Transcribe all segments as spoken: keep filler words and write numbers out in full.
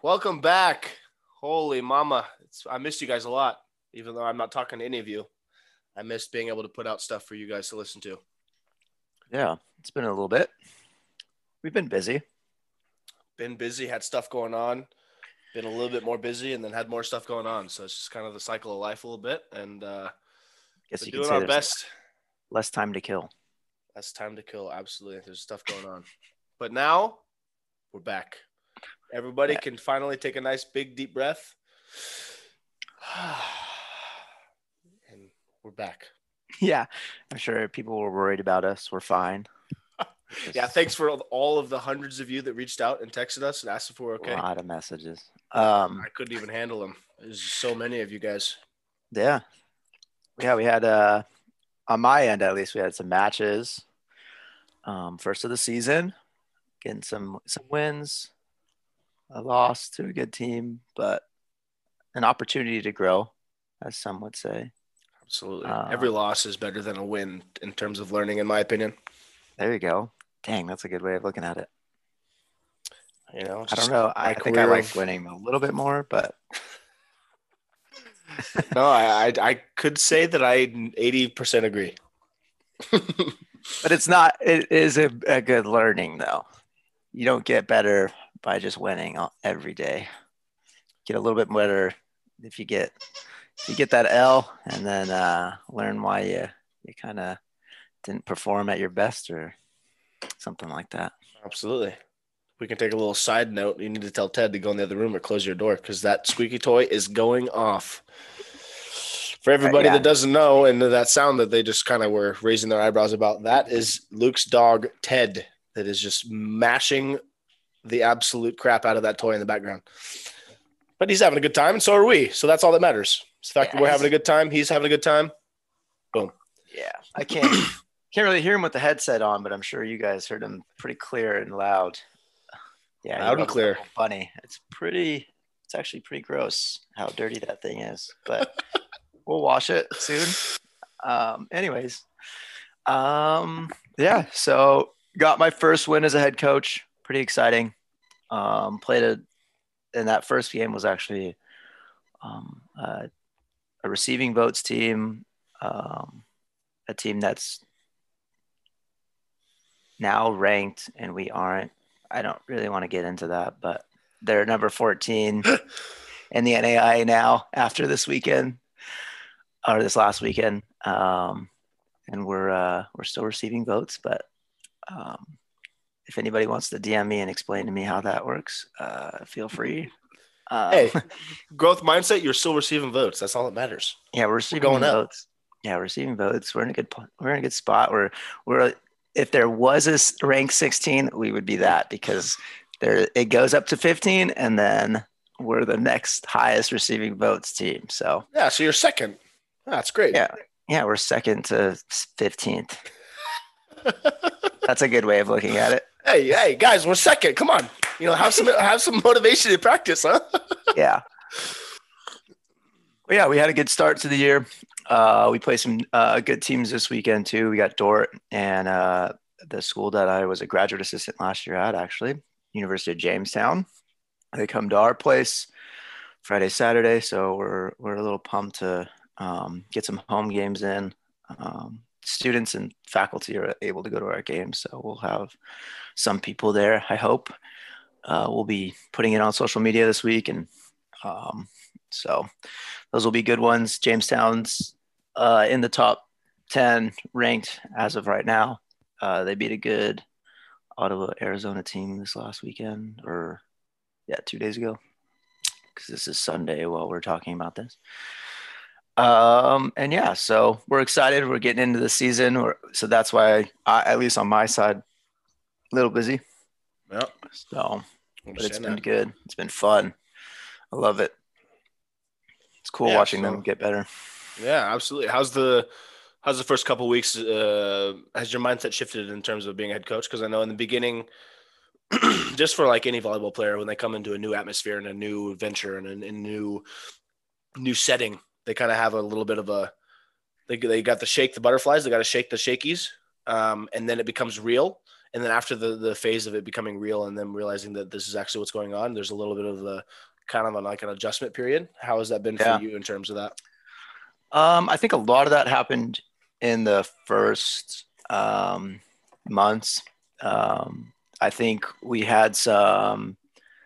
Welcome back. Holy mama. It's, I missed you guys a lot, even though I'm not talking to any of you. I missed being able to put out stuff for you guys to listen to. Yeah, it's been a little bit. We've been busy. Been busy, had stuff going on, been a little bit more busy, and then had more stuff going on. So it's just kind of the cycle of life a little bit. And uh, Guess we're you could doing say our there's best. less time to kill. Less time to kill. Absolutely. There's stuff going on. But now we're back. Everybody Yeah. can finally take a nice big deep breath. And we're back. Yeah, I'm sure people were worried about us. We're fine. Yeah, thanks for all of the hundreds of you that reached out and texted us and asked if we're okay. A lot of messages. Um, I couldn't even handle them. There's so many of you guys. yeah, yeah. We had uh, on my end at least, we had some matches. Um, first of the season, getting some some wins. A loss to a good team, but an opportunity to grow, as some would say. Absolutely. Um, Every loss is better than a win in terms of learning, in my opinion. There you go. Dang, that's a good way of looking at it. You know, I don't know. I think I like of... winning a little bit more, but no, I, I I could say that I eighty percent agree. But it's not. It is a, a good learning, though. You don't get better by just winning every day. Get a little bit better if you get if you get that L and then uh, learn why you you kind of didn't perform at your best or something like that. Absolutely. We can take a little side note. You need to tell Ted to go in the other room or close your door because that squeaky toy is going off. For everybody uh, yeah. that doesn't know, and that sound that they just kind of were raising their eyebrows about, that is Luke's dog, Ted, that is just mashing the absolute crap out of that toy in the background. But he's having a good time, and so are we. So that's all that matters. It's the fact yeah, that we're having a good time. He's having a good time. Boom. Yeah. I can't can't really hear him with the headset on, but I'm sure you guys heard him pretty clear and loud. Yeah, loud and clear. Funny. It's pretty – it's actually pretty gross how dirty that thing is. But we'll wash it soon. Um, anyways. Um, yeah, so got my first win as a head coach. Pretty exciting. Um, played a – and that first game was actually um, uh, a receiving votes team, um, a team that's now ranked, and we aren't. I don't really want to get into that, but they're number fourteen in the N A I A now after this weekend or this last weekend. Um, and we're, uh, we're still receiving votes, but um, if anybody wants to D M me and explain to me how that works, uh, feel free. Um, hey, growth mindset, you're still receiving votes. That's all that matters. Yeah, we're receiving we're going votes. Up. Yeah, we're receiving votes. We're in a good we're in a good spot. We're we're if there was a rank sixteen, we would be that because there it goes up to fifteen, and then we're the next highest receiving votes team. So yeah, so you're second. That's great. Yeah, yeah, we're second to fifteenth. That's a good way of looking at it. Hey, hey, guys, we're second. Come on, you know, have some have some motivation to practice, huh? Yeah. Well, yeah, we had a good start to the year. Uh, we played some uh, good teams this weekend too. We got Dort and uh, the school that I was a graduate assistant last year at, actually, University of Jamestown. They come to our place Friday, Saturday, so we're we're a little pumped to um, get some home games in. Um, students and faculty are able to go to our games, so we'll have some people there. I hope uh, we'll be putting it on social media this week, and um, so those will be good ones. Jamestown's uh, in the top ten ranked as of right now. Uh, they beat a good Ottawa, Arizona team this last weekend, or yeah, two days ago, because this is Sunday while we're talking about this. Um, and yeah, so we're excited. We're getting into the season. We're, so that's why, I, I, at least on my side, a little busy. Yeah. So, but it's been that. good. It's been fun. I love it. It's cool yeah, watching so, them get better. Yeah, absolutely. How's the how's the first couple of weeks? Uh, has your mindset shifted in terms of being a head coach? Because I know in the beginning, just for like any volleyball player, when they come into a new atmosphere and a new venture and a, a new new setting, they kind of have a little bit of a they they got to shake the butterflies, they got to shake the shakies, um, and then it becomes real. and then after the the phase of it becoming real and then realizing that this is actually what's going on, there's a little bit of the kind of a, like an adjustment period. How has that been for Yeah. you in terms of that? Um, I think a lot of that happened in the first um, months. Um, I think we had some,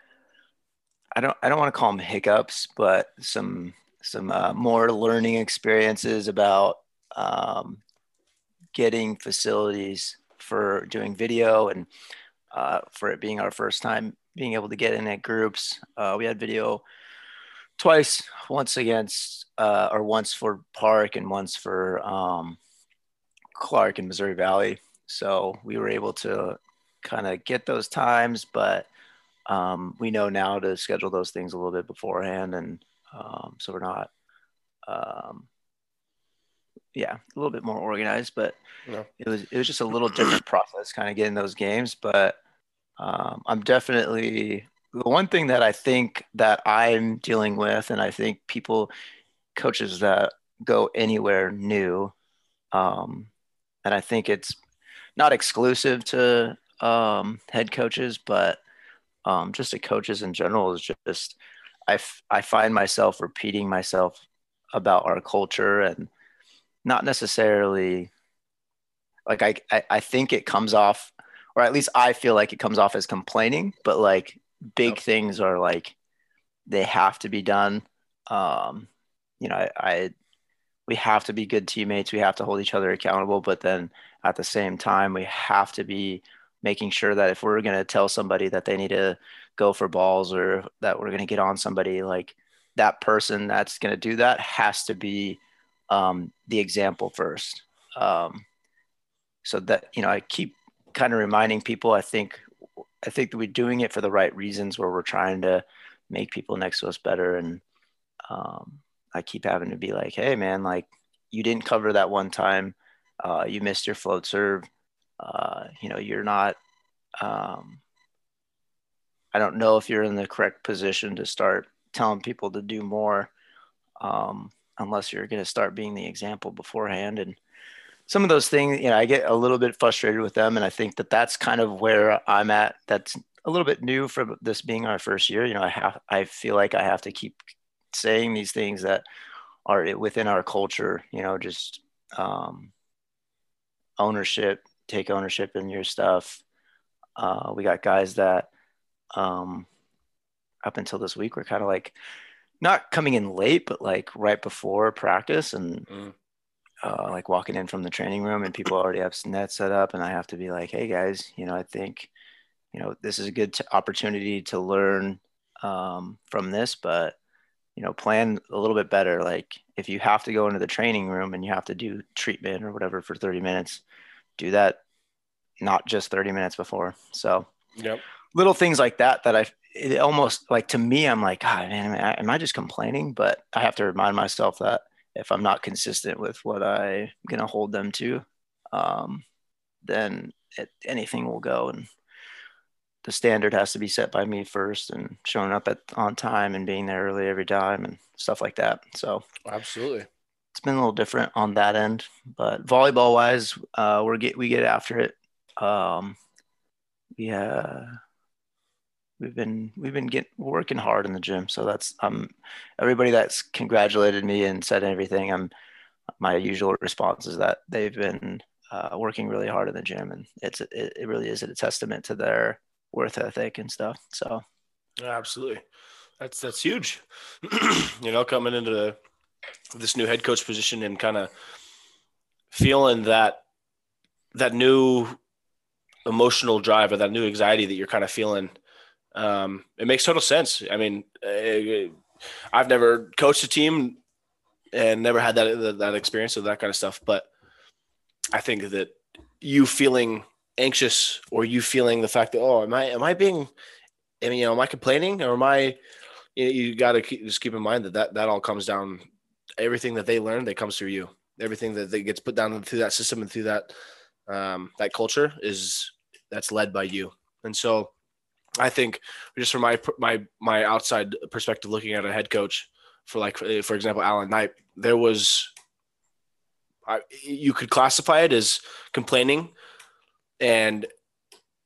I don't, I don't want to call them hiccups, but some, some uh, more learning experiences about um, getting facilities for doing video, and uh, for it being our first time being able to get in at groups. Uh, we had video twice, once against uh, or once for Park and once for um, Clark in Missouri Valley. So we were able to kind of get those times, but um, we know now to schedule those things a little bit beforehand, and um, so we're not, um, yeah, a little bit more organized. But No. it was it was just a little different process, kind of getting those games. But um, I'm definitely the one thing that I think that I'm dealing with, and I think people, coaches that go anywhere new, um, and I think it's not exclusive to um, head coaches, but um, just to coaches in general, is just I, f- I find myself repeating myself about our culture, and not necessarily like I, I I think it comes off, or at least I feel like it comes off as complaining, but like big Yep. things are like they have to be done. Um, you know, I, I we have to be good teammates. We have to hold each other accountable, but then at the same time, we have to be making sure that if we're going to tell somebody that they need to go for balls, or that we're going to get on somebody, like that person that's going to do that has to be um, the example first. Um, so that, you know, I keep kind of reminding people, I think, I think that we're doing it for the right reasons, where we're trying to make people next to us better. And um, I keep having to be like, hey, man, like you didn't cover that one time. Uh, you missed your float serve. Uh, you know, you're not, um, I don't know if you're in the correct position to start telling people to do more, um, unless you're going to start being the example beforehand. And some of those things, you know, I get a little bit frustrated with them. And I think that that's kind of where I'm at. That's a little bit new for this being our first year. You know, I have, I feel like I have to keep saying these things that are within our culture, you know, just um, ownership, take ownership in your stuff. Uh, we got guys that um, up until this week were kind of like not coming in late, but like right before practice, and Mm. uh, like walking in from the training room and people already have nets set up. And I have to be like, hey guys, you know, I think, you know, this is a good t- opportunity to learn um, from this, but you know, plan a little bit better. Like if you have to go into the training room and you have to do treatment or whatever for thirty minutes, do that not just thirty minutes before. So Yep. little things like that, that I, it almost like to me, I'm like, God, man, am I, am I just complaining? But I have to remind myself that if I'm not consistent with what I'm going to hold them to, um, then it, anything will go. And the standard has to be set by me first, and showing up at on time and being there early every time and stuff like that. So Absolutely. it's been a little different on that end, but volleyball wise, uh, we're get, we get after it. Um, yeah, we've been, we've been getting working hard in the gym. So that's, um, everybody that's congratulated me and said everything. I'm, my usual response is that they've been uh, working really hard in the gym, and it's, it, it really is a testament to their worth ethic and stuff. So Absolutely. That's that's huge. You know, coming into the, this new head coach position and kind of feeling that that new emotional drive or that new anxiety that you're kind of feeling. Um, it makes total sense. I mean, uh, I've never coached a team and never had that that experience of that kind of stuff, but I think that you feeling anxious, or you feeling the fact that, oh, am I am I being, I mean, you know, am I complaining, or am I? You, you got to just keep in mind that, that that all comes down. Everything that they learn, that comes through you. Everything that, that gets put down through that system and through that um, that culture is that's led by you. And so, I think just from my my my outside perspective, looking at a head coach for, like, for example, Alan Knight, there was, I, you could classify it as complaining, and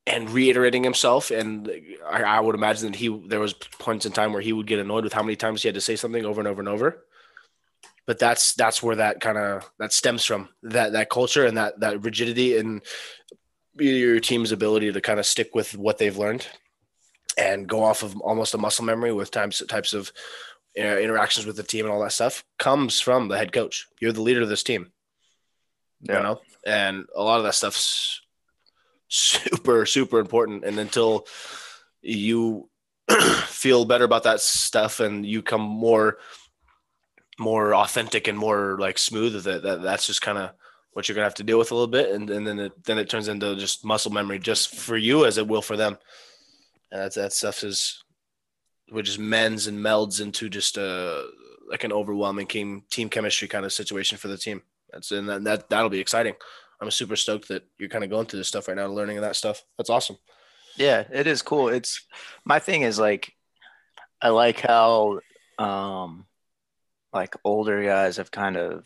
and reiterating himself. And I, I would imagine that he there was points in time where he would get annoyed with how many times he had to say something over and over and over. But that's that's where that kind of that stems from, that that culture and that that rigidity and your team's ability to kind of stick with what they've learned and go off of almost a muscle memory with types types of you know, interactions with the team and all that stuff comes from the head coach. You're the leader of this team, yeah. you know, and a lot of that stuff's super, super important. And until you feel better about that stuff and you come more, more authentic and more like smooth, that, that that's just kind of what you're gonna have to deal with a little bit. And, and then it, then it turns into just muscle memory, just for you as it will for them. And that, that stuff is, which just mends and melds into just a, like an overwhelming team, team chemistry kind of situation for the team. That's and that, that, that'll be exciting. I'm super stoked that you're kind of going through this stuff right now, learning that stuff. That's awesome. Yeah, it is cool. It's my thing is like, I like how, um, like older guys have kind of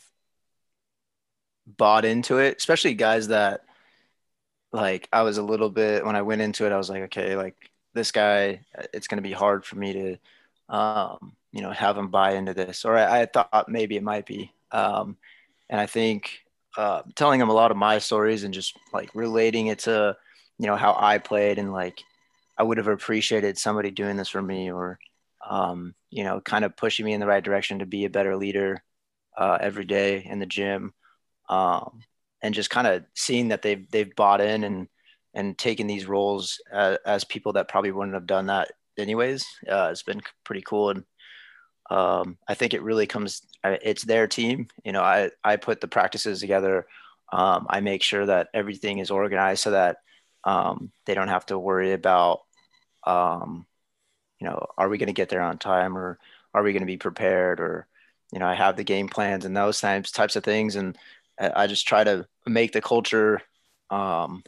bought into it, especially guys that like I was a little bit, when I went into it, I was like, okay, like this guy, it's going to be hard for me to, um, you know, have him buy into this. Or I, I thought maybe it might be. Um, and I think uh, telling him a lot of my stories and just like relating it to, you know, how I played and like I would have appreciated somebody doing this for me, or, um, you know, kind of pushing me in the right direction to be a better leader uh, every day in the gym. Um, and just kind of seeing that they've they've bought in and and taken these roles as, as people that probably wouldn't have done that anyways. Uh, it's been pretty cool, and um, I think it really comes. It's their team. You know, I I put the practices together. Um, I make sure that everything is organized so that um, they don't have to worry about, um, you know, are we going to get there on time, or are we going to be prepared, or you know, I have the game plans and those types types of things, and I just try to make the culture um,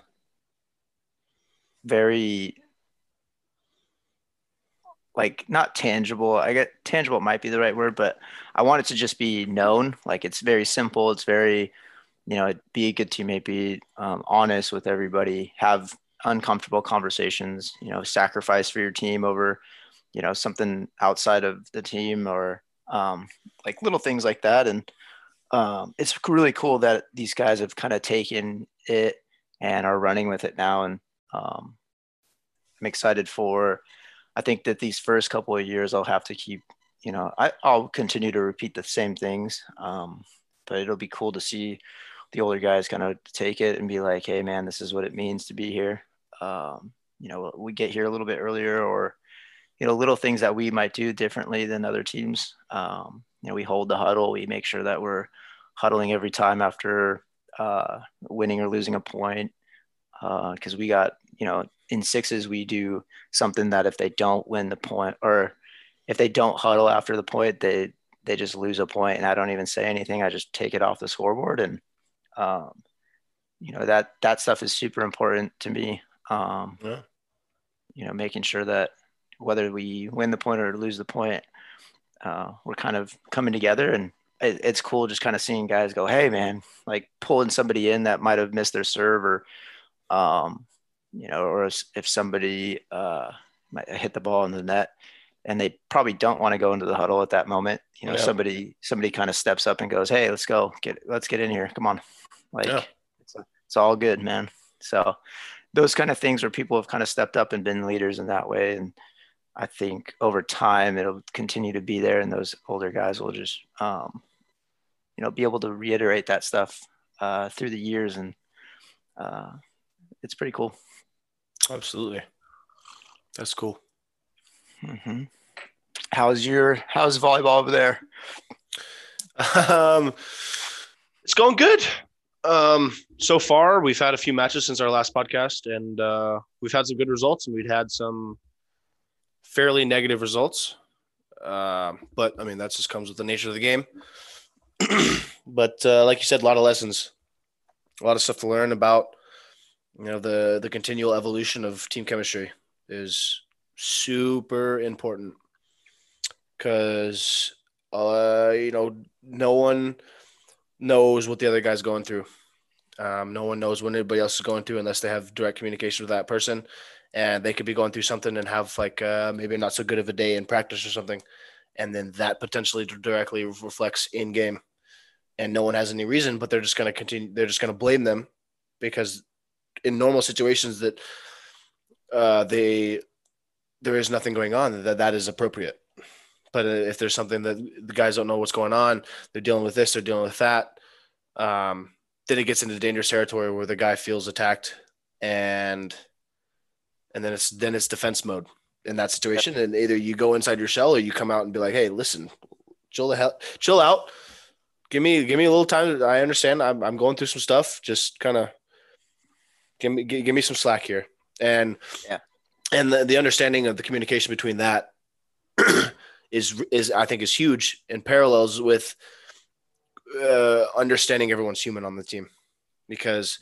very like not tangible. I get tangible might be the right word, but I want it to just be known. Like it's very simple. It's very, you know, be a good teammate, be um, honest with everybody, have uncomfortable conversations, you know, sacrifice for your team over, you know, something outside of the team, or um, like little things like that. And um, it's really cool that these guys have kind of taken it and are running with it now. And um, I'm excited for, I think that these first couple of years I'll have to keep, you know, I, I'll continue to repeat the same things. Um, but it'll be cool to see the older guys kind of take it and be like, hey man, this is what it means to be here. Um, you know, we get here a little bit earlier, or, you know, little things that we might do differently than other teams. Um, you know, we hold the huddle. We make sure that we're huddling every time after uh, winning or losing a point. Because uh, we got, you know, in sixes, we do something that if they don't win the point, or if they don't huddle after the point, they, they just lose a point, and I don't even say anything. I just take it off the scoreboard. And, um, you know, that, that stuff is super important to me. Um, yeah. You know, making sure that whether we win the point or lose the point, uh, we're kind of coming together. And it, it's cool just kind of seeing guys go, hey man, like pulling somebody in that might have missed their serve, or, um, you know, or if somebody uh, might hit the ball in the net and they probably don't want to go into the huddle at that moment, you know, yeah. somebody, somebody kind of steps up and goes, hey, let's go get, let's get in here. Come on. Like yeah. it's, it's all good, man. So those kind of things where people have kind of stepped up and been leaders in that way. And I think over time it'll continue to be there, and those older guys will just, um, you know, be able to reiterate that stuff uh, through the years. And uh, it's pretty cool. Absolutely. That's cool. Mm-hmm. How's your, how's volleyball over there? Um, it's going good. Um, so far we've had a few matches since our last podcast, and uh, we've had some good results, and we've had some fairly negative results. Uh, but I mean, that just comes with the nature of the game. But uh, like you said, a lot of lessons, a lot of stuff to learn about. You know, the the continual evolution of team chemistry is super important, because uh, you know, no one knows what the other guy's going through. Um, no one knows what anybody else is going through unless they have direct communication with that person, and they could be going through something and have like uh, maybe not so good of a day in practice or something, and then that potentially directly reflects in game, and no one has any reason, but they're just going to continue. They're just going to blame them because in normal situations that uh, they there is nothing going on that that is appropriate. But if there's something that the guys don't know what's going on, they're dealing with this, they're dealing with that. Um, then it gets into dangerous territory where the guy feels attacked, and and then it's then it's defense mode in that situation. And either you go inside your shell or you come out and be like, hey, listen, chill the hell, chill out. Give me give me a little time. I understand. I'm I'm going through some stuff. Just kind of give me give, give me some slack here. And yeah, and the, the understanding of the communication between that is is I think is huge and parallels with uh, understanding everyone's human on the team, because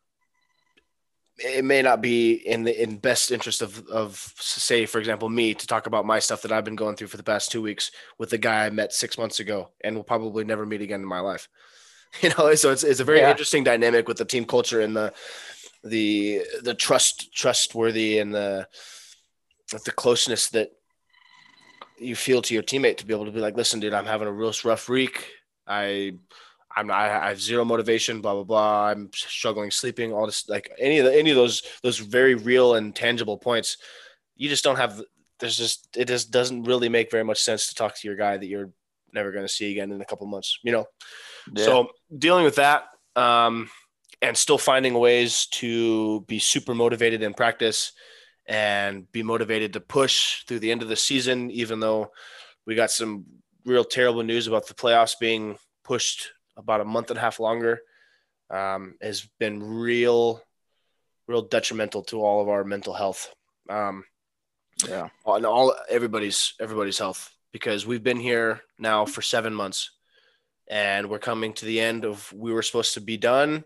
it may not be in the in best interest of of say, for example, me to talk about my stuff that I've been going through for the past two weeks with the guy I met six months ago and will probably never meet again in my life. You know, so it's it's a very yeah. interesting dynamic with the team culture and the the the trust trustworthy and the the closeness that you feel to your teammate to be able to be like, listen, dude, I'm having a real rough week. I, I'm, I have zero motivation, blah, blah, blah. I'm struggling sleeping, all this, like any of the, any of those, those very real and tangible points. You just don't have, there's just, it just doesn't really make very much sense to talk to your guy that you're never going to see again in a couple of months, you know? Yeah. So dealing with that, um, and still finding ways to be super motivated in practice and be motivated to push through the end of the season, even though we got some real terrible news about the playoffs being pushed about a month and a half longer, um, has been real, real detrimental to all of our mental health. Um, yeah. And all, everybody's, everybody's health, because we've been here now for seven months and we're coming to the end of, we were supposed to be done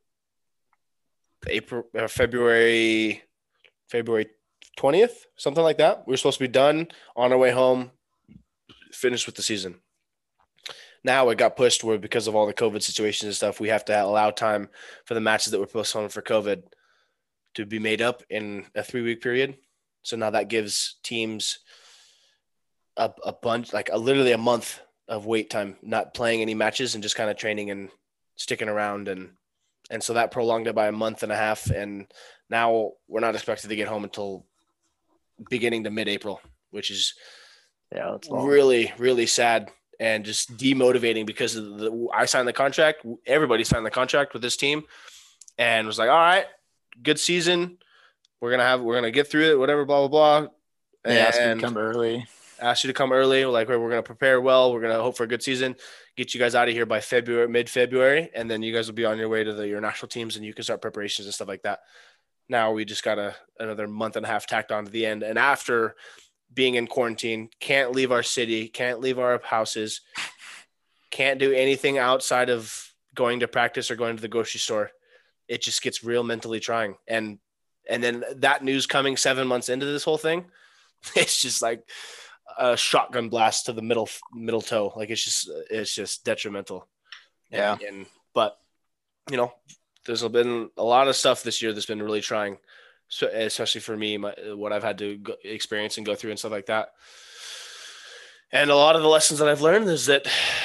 April, uh, February, February twentieth, something like that. We were supposed to be done on our way home, finished with the season. Now it got pushed where, because of all the COVID situations and stuff, we have to allow time for the matches that were postponed for COVID to be made up in a three week period. So now that gives teams a, a bunch, like a, literally a month of wait time, not playing any matches and just kind of training and sticking around. And, and so that prolonged it by a month and a half. And now we're not expected to get home until beginning to mid-April, which is yeah, that's really, really sad and just demotivating, because of the, I signed the contract. Everybody signed the contract with this team and was like, all right, good season. We're going to have, we're going to get through it, whatever, blah, blah, blah. And they asked you to come early. Asked you to come early. We're like, we're going to prepare well. We're going to hope for a good season, get you guys out of here by February, mid-February. And then you guys will be on your way to the, your national teams and you can start preparations and stuff like that. Now we just got a, another month and a half tacked on to the end. And after being in quarantine, can't leave our city, can't leave our houses, can't do anything outside of going to practice or going to the grocery store. It just gets real mentally trying. And, and then that news coming seven months into this whole thing, it's just like a shotgun blast to the middle, middle toe. Like it's just, it's just detrimental. Yeah. And, and but you know, there's been a lot of stuff this year that's been really trying, so especially for me, my, what I've had to go, experience and go through and stuff like that. And a lot of the lessons that I've learned is that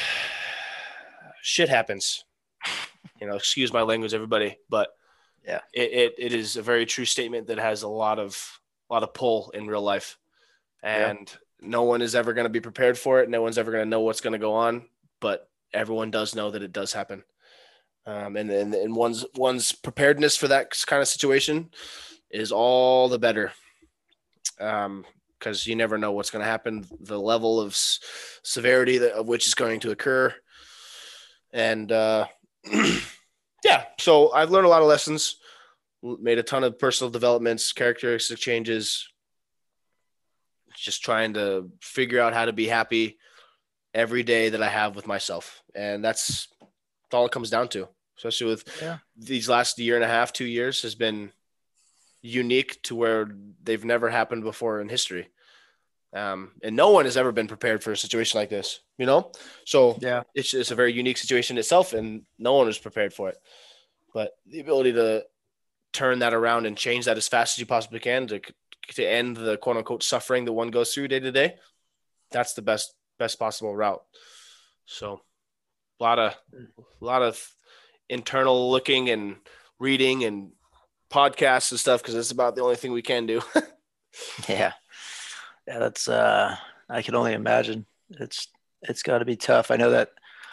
shit happens. You know, excuse my language, everybody, but yeah, it, it, it is a very true statement that has a lot of a lot of pull in real life, and yeah. no one is ever going to be prepared for it. No one's ever going to know what's going to go on, but everyone does know that it does happen. Um, and, and and one's one's preparedness for that kind of situation is all the better, um, because you never know what's going to happen, the level of s- severity that, of which is going to occur, and uh, yeah. So I've learned a lot of lessons, made a ton of personal developments, characteristic changes, just trying to figure out how to be happy every day that I have with myself, and that's all it comes down to. Especially with yeah. these last year and a half, two years has been unique to where they've never happened before in history. Um, and no one has ever been prepared for a situation like this, you know? So yeah, it's, it's a very unique situation itself and no one was prepared for it. but the ability to turn that around and change that as fast as you possibly can to to end the quote unquote suffering that one goes through day to day, that's the best best possible route. So a lot of a lot of internal looking and reading and podcasts and stuff, because it's about the only thing we can do. Yeah. Yeah, that's uh I can only imagine. It's it's got to be tough. I know that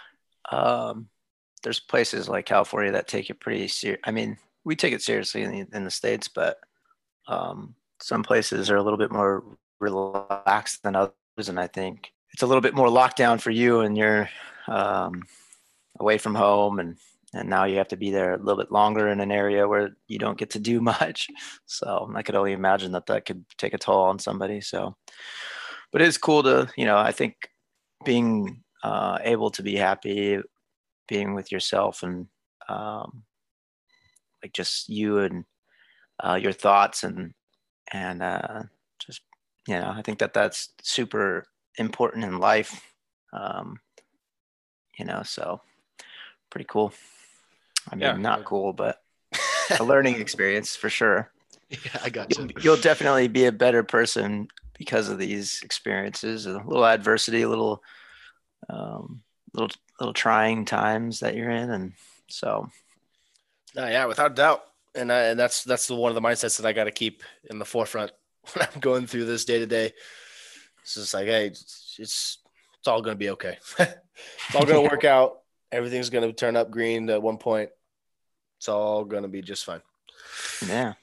um there's places like California that take it pretty serious. I mean, we take it seriously in the, in the States, but um some places are a little bit more relaxed than others, and I think it's a little bit more lockdown for you, and you're um away from home, and and now you have to be there a little bit longer in an area where you don't get to do much. So I could only imagine that that could take a toll on somebody. So, but it's cool to, you know, I think being uh, able to be happy, being with yourself, and um, like just you and uh, your thoughts, and and uh, just, you know, I think that that's super important in life. Um, you know, so pretty cool. I mean, Yeah. not cool, but a learning experience for sure. Yeah, I got you. You'll, you'll definitely be a better person because of these experiences. A little adversity, a little, um, little, little trying times that you're in, and so. Uh, yeah, without doubt, and I, and that's that's the one of the mindsets that I got to keep in the forefront when I'm going through this day to day. It's just like, hey, it's it's, it's all gonna be okay. It's all gonna Yeah. work out. Everything's gonna turn up green at one point. It's all gonna be just fine. Yeah.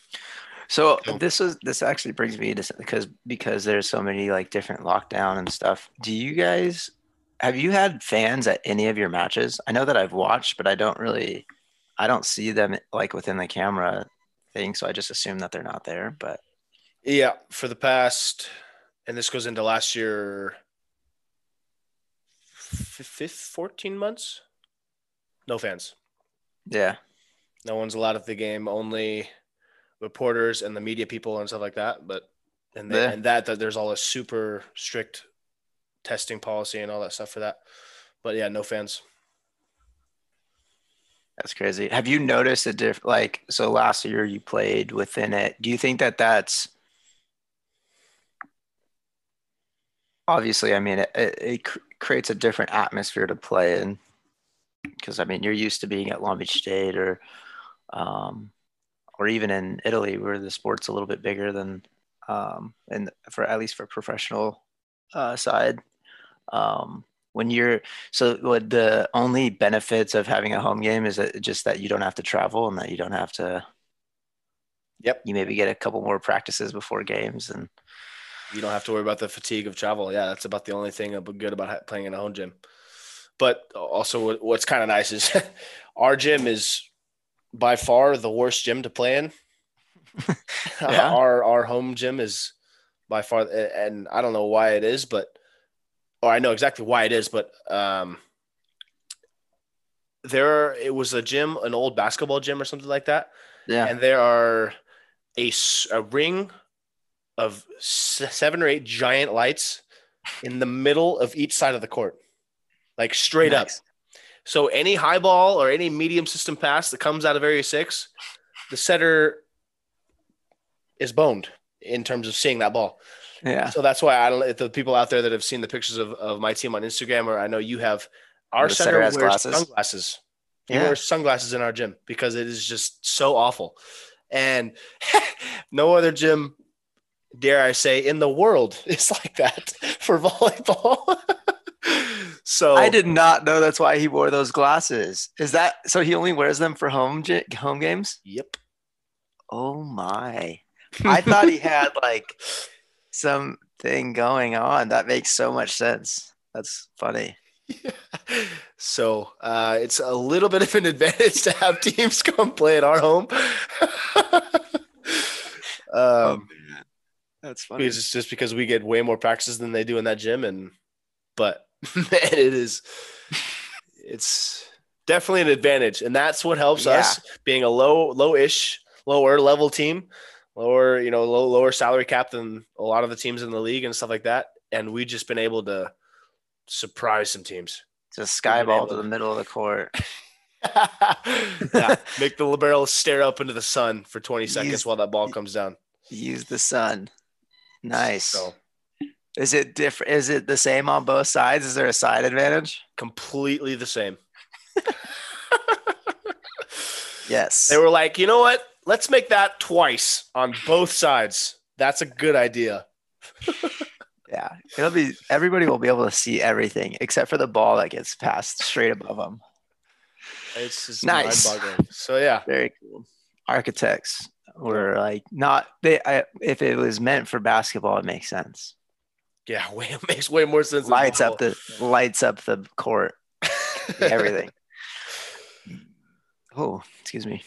So this is this actually brings me to, because because there's so many like different lockdown and stuff. Do you guys have you had fans at any of your matches? I know that I've watched, but I don't really I don't see them like within the camera thing, so I just assume that they're not there. But Yeah, for the past, and this goes into last year, fifth, fourteen months, no fans. yeah, No one's allowed at the game. Only reporters and the media people and stuff like that. But and they, yeah, and that that there's all a super strict testing policy and all that stuff for that. But yeah, no fans. that's crazy. Have you noticed a diff like so last year you played within it? Do you think that that's obviously? I mean, it, it, it cr- creates a different atmosphere to play in because I mean you're used to being at Long Beach State or um, or even in Italy where the sport's a little bit bigger than um, and for at least for professional uh, side. Um, when you're so what the only benefits of having a home game is that just that you don't have to travel and that you don't have to Yep. you maybe get a couple more practices before games and You don't have to worry about the fatigue of travel. Yeah, that's about the only thing good about playing in a home gym. But also, what's kind of nice is our gym is by far the worst gym to play in. yeah. our our home gym is by far, and I don't know why it is, but or I know exactly why it is, but um, there it was a gym, an old basketball gym or something like that, Yeah. and there are a, a ring of seven or eight giant lights in the middle of each side of the court, like straight Nice. up. So any high ball or any medium system pass that comes out of area six, the setter is boned in terms of seeing that ball. Yeah. So that's why I don't. The people out there that have seen the pictures of, of my team on Instagram, or I know you have, our The center setter has wears glasses. sunglasses. He Yeah. wears sunglasses in our gym because it is just so awful, and no other gym, dare I say, in the world is like that for volleyball. So I did not know that's why he wore those glasses. Is that so he only wears them for home gy- home games? Yep. Oh my. I thought he had like something going on. That makes so much sense. That's funny. Yeah. So uh, it's a little bit of an advantage to have teams come play at our home. Oh um, man. That's funny. because it's just because we get way more practices than they do in that gym, and but man, it is it's definitely an advantage, and that's what helps Yeah. us being a low low-ish lower level team, lower you know low lower salary cap than a lot of the teams in the league and stuff like that, and we've just been able to surprise some teams. Just We've been skyball able to the to- middle of the court. Yeah, make the libero stare up into the sun for twenty seconds use, while that ball comes down. use the sun. Nice. So Is it different? Is it the same on both sides? Is there a side advantage? completely the same. Yes. They were like, you know what? Let's make that twice on both sides. That's a good idea. Yeah, it'll be everybody will be able to see everything except for the ball that gets passed straight above them. It's just Nice. mind-boggling. So yeah, very cool. Architects were like not they. I, if it was meant for basketball, it makes sense. Yeah, way it makes way more sense. Lights up the lights up the court, everything. Oh, excuse me.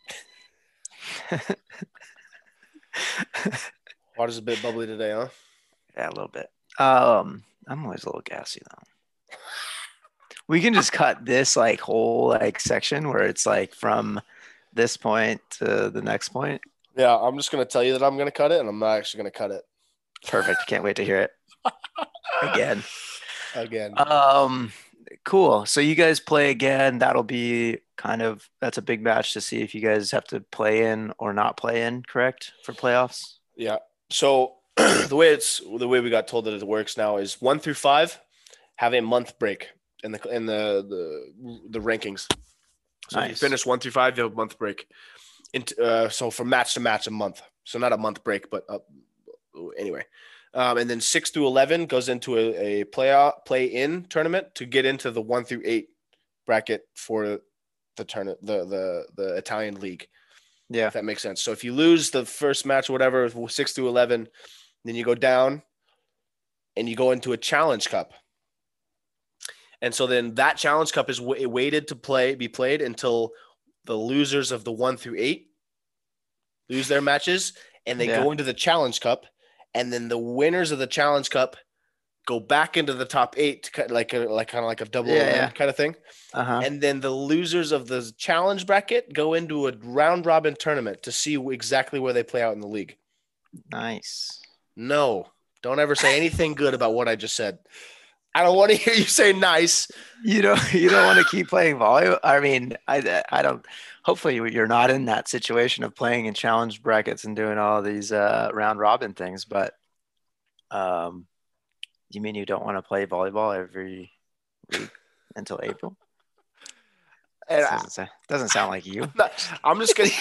Water's a bit bubbly today, huh? Yeah, a little bit. Um, I'm always a little gassy though. We can just cut this like whole like section where it's like from this point to the next point. Yeah, I'm just gonna tell you that I'm gonna cut it, and I'm not actually gonna cut it. Perfect. Can't wait to hear it again. Again. Um, cool. So you guys play again. That'll be kind of that's a big match to see if you guys have to play in or not play in, correct, for playoffs? Yeah. So the way it's the way we got told that it works now is one through five have a month break in the in the the, the rankings. So nice. If you finish one through five, you have a month break. Into, uh, so from match to match, a month. So not a month break, but uh, anyway. Um, and then six through eleven goes into a, a play play in tournament to get into the one through eight bracket for the tournament, the the the Italian league. Yeah, if that makes sense. So if you lose the first match, or whatever, six through eleven, then you go down, and you go into a Challenge Cup. And so then that Challenge Cup is w- waited to play be played until the losers of the one through eight lose their matches, and they yeah. go into the Challenge Cup, and then the winners of the Challenge Cup go back into the top eight, like a, like kind of like a double yeah, yeah. kind of thing. Uh-huh. And then the losers of the challenge bracket go into a round robin tournament to see exactly where they play out in the league. Nice. No, don't ever say anything good about what I just said. I don't want to hear you say nice. You don't, you don't want to keep playing volleyball. I mean, I, I don't, hopefully you're not in that situation of playing in challenge brackets and doing all these uh, round robin things, but, um, you mean you don't want to play volleyball every week until April? And doesn't, sound, doesn't sound like you. I'm just gonna.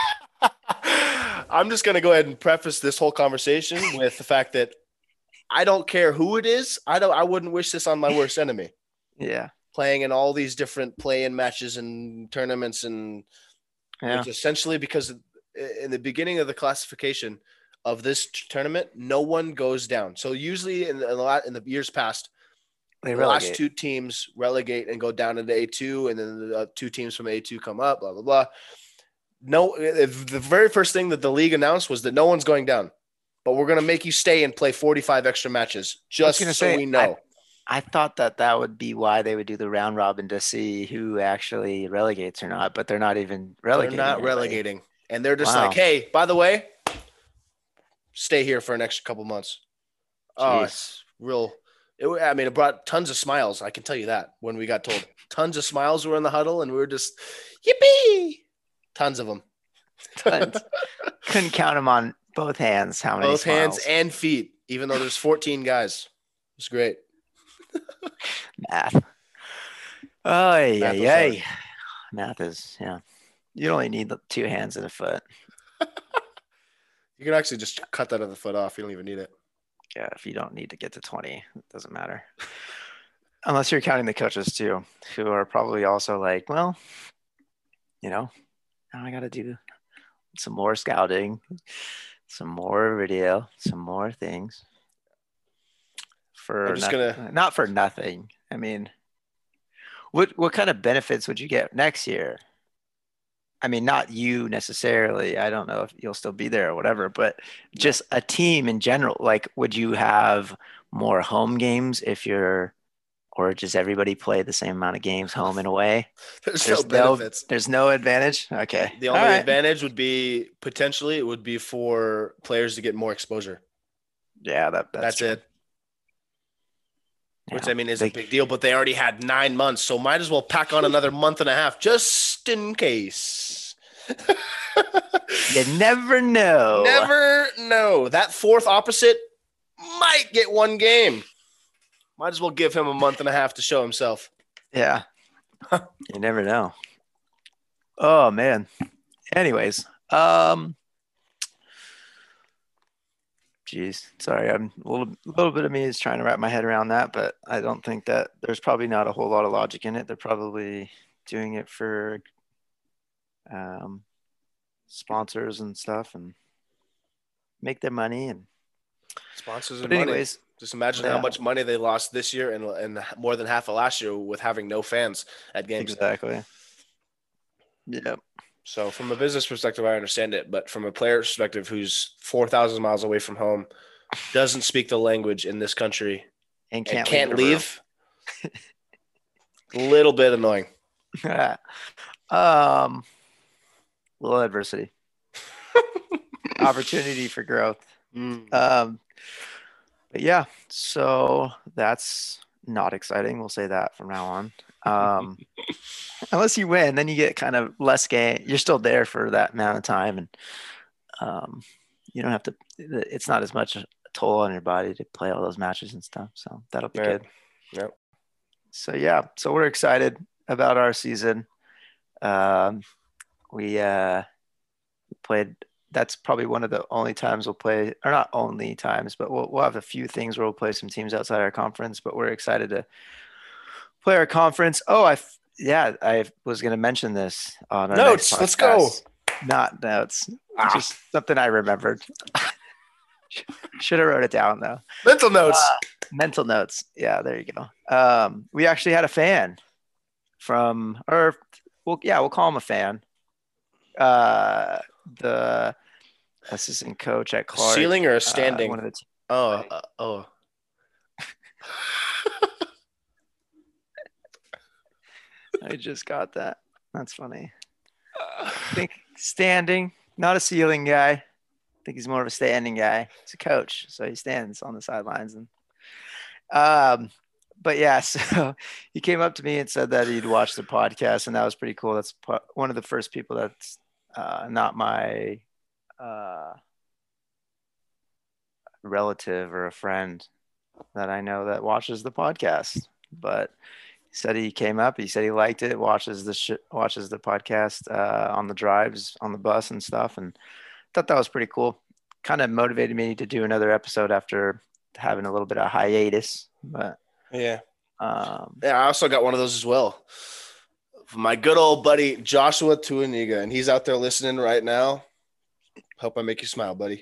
I'm just gonna go ahead and preface this whole conversation with the fact that I don't care who it is. I don't. I wouldn't wish this on my worst enemy. Yeah, playing in all these different play-in matches and tournaments, and yeah. which essentially because in the beginning of the classification of this tournament, no one goes down. So usually in the, in the, in the years past, they the relegate. last two teams relegate and go down into A two, and then the two teams from A two come up, blah, blah, blah. No, the very first thing that the league announced was that no one's going down, but we're going to make you stay and play forty-five extra matches just so say, we know. I, I thought that that would be why they would do the round robin to see who actually relegates or not, but they're not even relegating. They're not anybody. relegating. And they're just Wow. like, hey, by the way, stay here for an extra couple months. Jeez. Oh, it's real. It, I mean, it brought tons of smiles. I can tell you that when we got told. Tons of smiles were in the huddle, and we were just, yippee! Tons of them. Tons. Couldn't count them on both hands. How many Both smiles. hands and feet, even though there's fourteen guys. It was great. Math. Oh, yeah, Math yeah. Math is, yeah. You only need the two hands and a foot. You can actually just cut that other foot off. You don't even need it. Yeah, if you don't need to get to twenty, it doesn't matter. Unless you're counting the coaches too, who are probably also like, well, you know, now I got to do some more scouting, some more video, some more things. For I'm just nothing, gonna... not for nothing. I mean, what what kind of benefits would you get next year? I mean, not you necessarily. I don't know if you'll still be there or whatever, but just a team in general. Like, would you have more home games if you're, or does everybody play the same amount of games home and away? There's, there's no benefits. No, there's no advantage. Okay. The only right. advantage would be potentially it would be for players to get more exposure. Yeah, that, that's, that's true. it. Which, Yeah. I mean, is They, a big deal, but they already had nine months, so might as well pack on another month and a half just in case. you never know. Never know. That fourth opposite might get one game. Might as well give him a month and a half to show himself. Yeah. You never know. Oh, man. Anyways, um, geez, sorry, I'm a little, little bit of me is trying to wrap my head around that, but I don't think that there's probably not a whole lot of logic in it. They're probably doing it for um, sponsors and stuff and make their money. And Sponsors and but money. anyways, Just imagine yeah, how much money they lost this year and, and more than half of last year with having no fans at games. exactly. Yeah. So from a business perspective, I understand it. But from a player perspective who's four thousand miles away from home, doesn't speak the language in this country, And and can't, can't leave. leave, a little bit annoying. um, little adversity, opportunity for growth. Mm. Um, but yeah, so that's not exciting. We'll say that from now on. Um, unless you win, then you get kind of less game. You're still there for that amount of time, and um, you don't have to. It's not as much a toll on your body to play all those matches and stuff. So that'll be Yeah. good. Yep. So yeah, so we're excited about our season. Um, we uh, played. That's probably one of the only times we'll play, or not only times, but we'll we'll have a few things where we'll play some teams outside our conference. But we're excited to play our conference. Oh, I yeah, I was going to mention this on our Notes. next Let's go. Not notes. Ah. Just something I remembered. Should have wrote it down though. Mental notes. Uh, mental notes. Yeah, there you go. Um, we actually had a fan from, or well, yeah, we'll call him a fan. Uh, the assistant coach at Clark. Ceiling or a standing? Uh, one of the t- oh, uh, oh. I just got that. That's funny. I think standing, not a ceiling guy. I think he's more of a standing guy. He's a coach, so he stands on the sidelines. And um, but yeah, so he came up to me and said that he'd watched the podcast, and that was pretty cool. That's one of the first people that's uh, not my uh, relative or a friend that I know that watches the podcast. But he said he came up. He said he liked it. Watches the sh- watches the podcast uh, on the drives on the bus and stuff, and thought that was pretty cool. Kind of motivated me to do another episode after having a little bit of hiatus. But yeah, um, yeah. I also got one of those as well. My good old buddy Joshua Tuaniga, and he's out there listening right now. Hope I make you smile, buddy.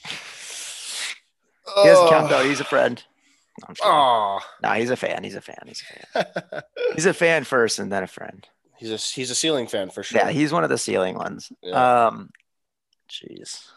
He doesn't count though. He's a friend. No, oh, no, he's a fan. He's a fan. He's a fan. He's a fan first, and then a friend. He's a he's a ceiling fan for sure. Yeah, he's one of the ceiling ones. Yeah. Um, jeez.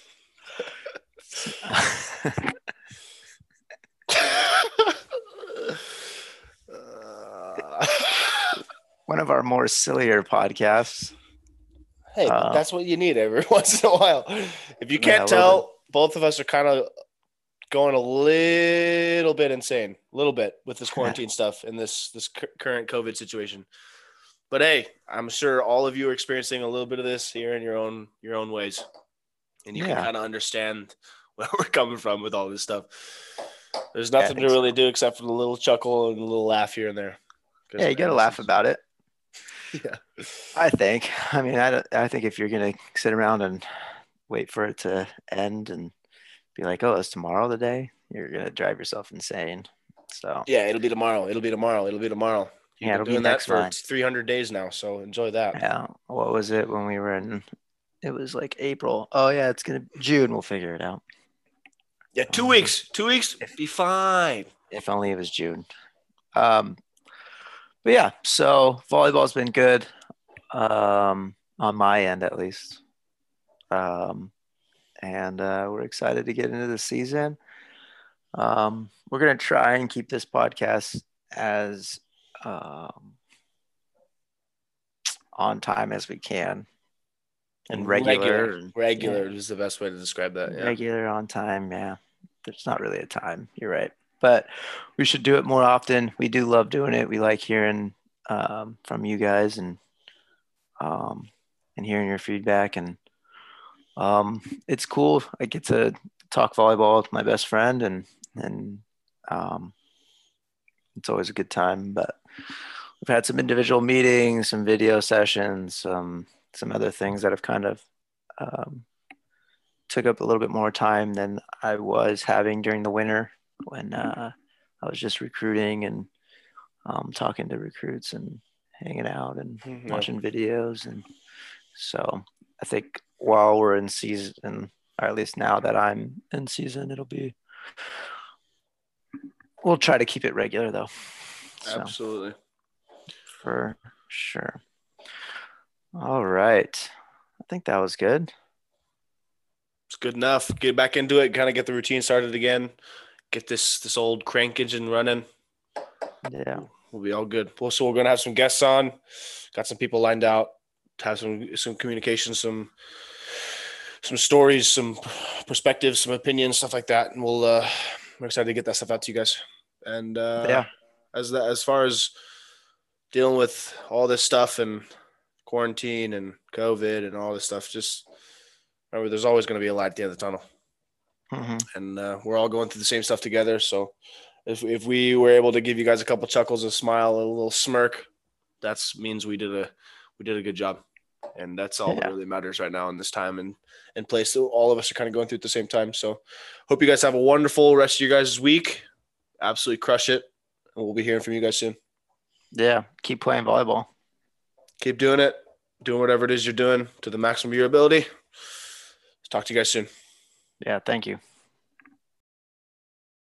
One of our more sillier podcasts. Hey, um, that's what you need every once in a while. If you can't yeah, tell, both of us are kind of going a little bit insane, a little bit with this quarantine stuff and this this cu- current COVID situation. But hey, I'm sure all of you are experiencing a little bit of this here in your own your own ways, and you Yeah. can kind of understand where we're coming from with all this stuff. There's nothing Yeah, to really so. do except for a little chuckle and a little laugh here and there. Yeah, you got to laugh about it. Yeah, I think. I mean, I, I think if you're going to sit around and wait for it to end and be like, oh, it's tomorrow the day, you're going to drive yourself insane. So yeah, it'll be tomorrow. It'll be tomorrow. It'll be tomorrow. You've yeah, been it'll doing be that next for month. three hundred days now, so enjoy that. Yeah. What was it when we were in? It was like April. Oh yeah, it's gonna June. We'll figure it out. Yeah, two Um, weeks. Two weeks, be fine. If only it was June. Um, but yeah, so volleyball's been good, um, on my end at least. Um, and uh, we're excited to get into the season. Um, we're gonna try and keep this podcast as um, on time as we can, and regular, regular, and, regular yeah, is the best way to describe that. Yeah. regular on time. Yeah, there's not really a time. You're right, but we should do it more often. We do love doing it. We like hearing um, from you guys and um, and hearing your feedback. And um, it's cool. I get to talk volleyball with my best friend, and and um, it's always a good time. But we've had some individual meetings, some video sessions, some some other things that have kind of um, took up a little bit more time than I was having during the winter when uh, I was just recruiting and um, talking to recruits and hanging out and Mhm. watching videos. And so I think while we're in season, or at least now that I'm in season, it'll be, we'll try to keep it regular though. So, Absolutely. for sure. All right. I think that was good. It's good enough. Get back into it, kind of get the routine started again. Get this this old crank engine running. Yeah. We'll be all good. Well, so we're gonna have some guests on. Got some people lined out. Have some some communication, some some stories, some perspectives, some opinions, stuff like that. And we'll uh we're excited to get that stuff out to you guys. And uh Yeah. as that as far as dealing with all this stuff and quarantine and COVID and all this stuff, just remember there's always going to be a light at the end of the tunnel. Mm-hmm. And uh, we're all going through the same stuff together. So if if we were able to give you guys a couple chuckles, a smile, a little smirk, that means we did a we did a good job. And that's all Yeah. that really matters right now in this time and, and place. So all of us are kind of going through at the same time. So hope you guys have a wonderful rest of your guys' week. Absolutely crush it. And we'll be hearing from you guys soon. Yeah. Keep playing volleyball. Keep doing it. Doing whatever it is you're doing to the maximum of your ability. Talk to you guys soon. Yeah. Thank you.